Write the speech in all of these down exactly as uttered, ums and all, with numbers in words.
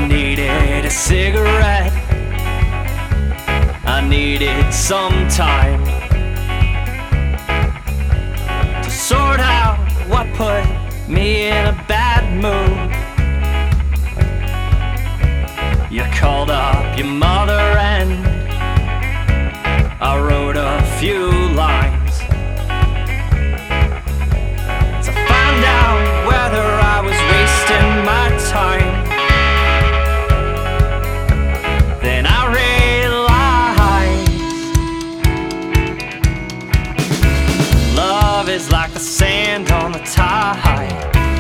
needed a cigarette. I needed some time to sort out what put me in a bad mood. You called up your mother and I wrote a few lines to find out whether I was wasting my time. Then I realized love is like the sand on the tide.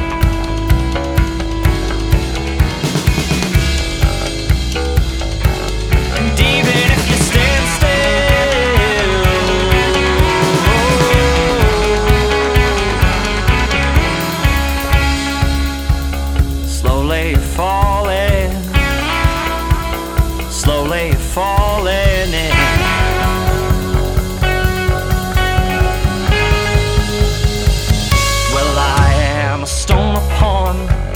And even if you stand still, slowly falling, slowly falling in. Well, I am a stone upon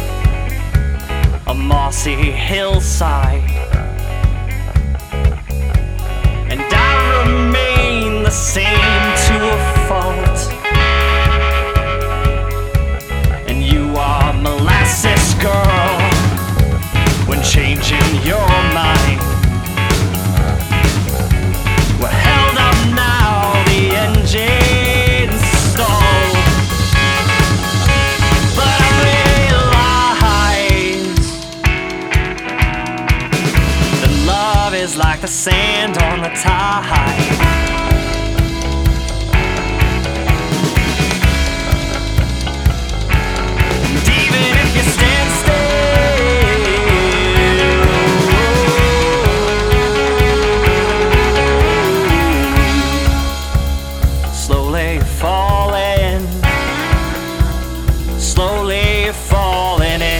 a mossy hillside, and I remain the same to a fault. And you are molasses, girl, when changing your mind. We're held up now, the engine's stalled, but I realize that love is like the sand on the tide. And even if you stand still, slowly falling, slowly falling in.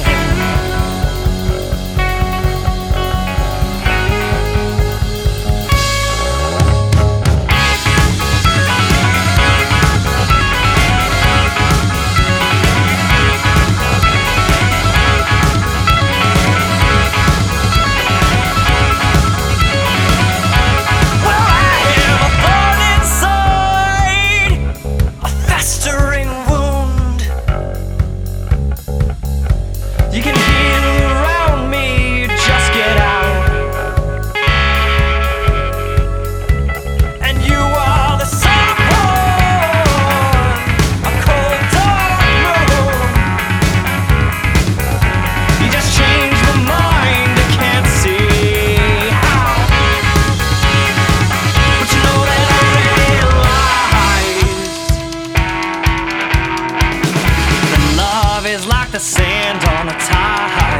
Well, I have a thorn inside, a festering wound. You can heal around me, you just get out. And you are the someone, a cold dark moon. You just changed my mind, I can't see how. But you know that I realize that love is like the sand on the tide.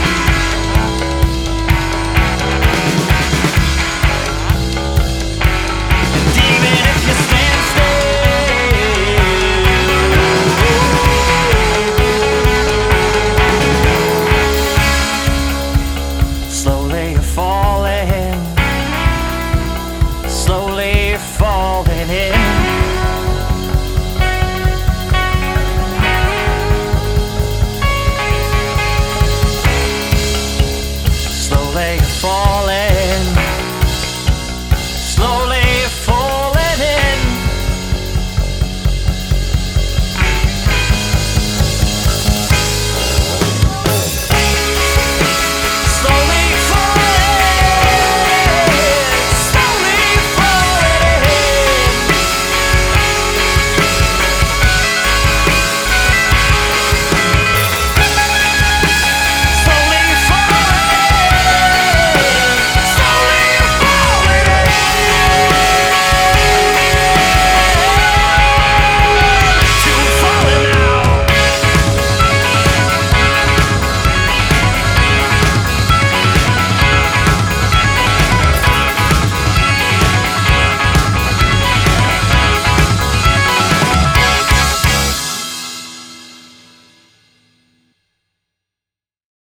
And even if you stand still, slowly falling, slowly falling in. Slowly falling,